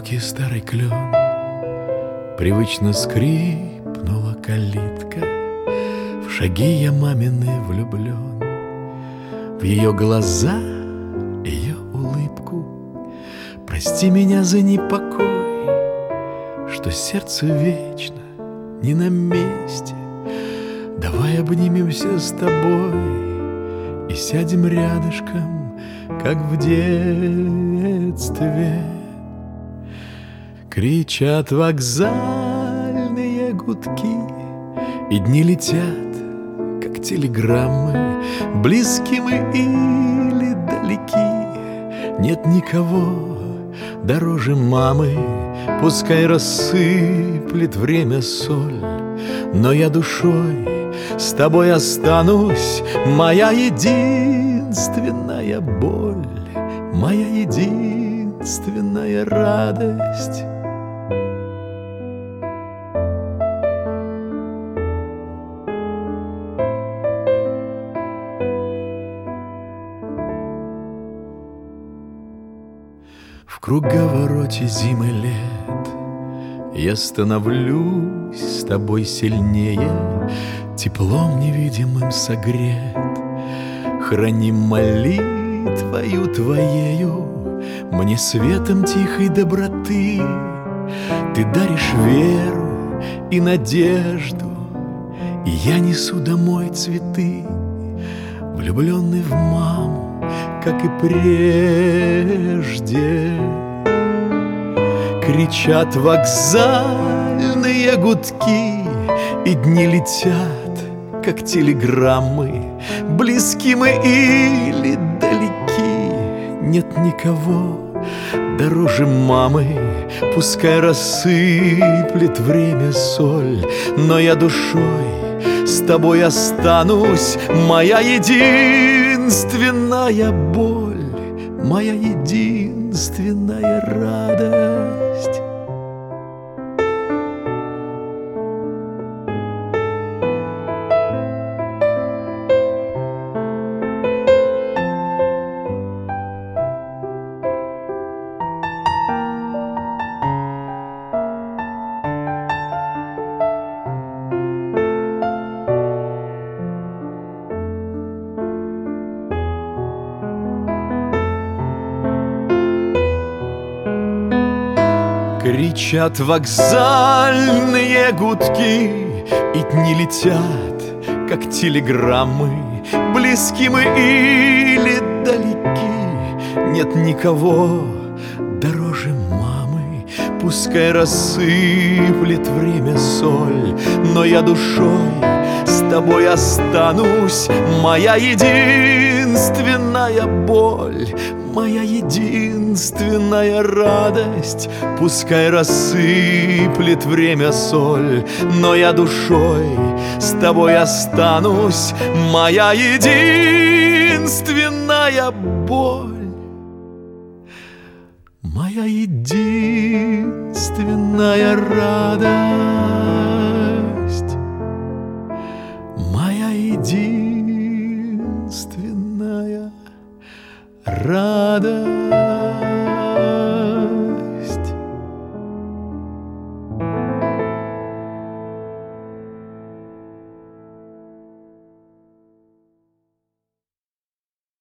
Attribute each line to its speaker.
Speaker 1: высокий старый клен. Привычно скрипнула калитка. В шаги я мамины влюблен, в ее глаза, ее улыбку. Прости меня за непокой, что сердце вечно не на месте. Давай обнимемся с тобой и сядем рядышком, как в детстве. Кричат вокзальные гудки, и дни летят, как телеграммы. Близки мы или далеки, нет никого дороже мамы. Пускай рассыплет время соль, но я душой с тобой останусь. Моя единственная боль, моя единственная радость. В круговороте зим и лет я становлюсь с тобой сильнее, теплом невидимым согрет. Храни молитвою твоею мне светом тихой доброты. Ты даришь веру и надежду, и я несу домой цветы. Влюбленный в маму, как и прежде. Кричат вокзальные гудки, и дни летят, как телеграммы. Близки мы или далеки, нет никого дороже мамы. Пускай рассыплет время соль, но я душой с тобой останусь. Моя единственная боль, моя единственная радость. Кричат вокзальные гудки, и дни летят, как телеграммы. Близки мы или далеки, нет никого дороже мамы. Пускай рассыплет время соль, но я душой с тобой останусь. Моя единственная боль, моя единственная радость. Пускай рассыплет время соль, но я душой с тобой останусь. Моя единственная боль, моя единственная радость. Моя единственная радость.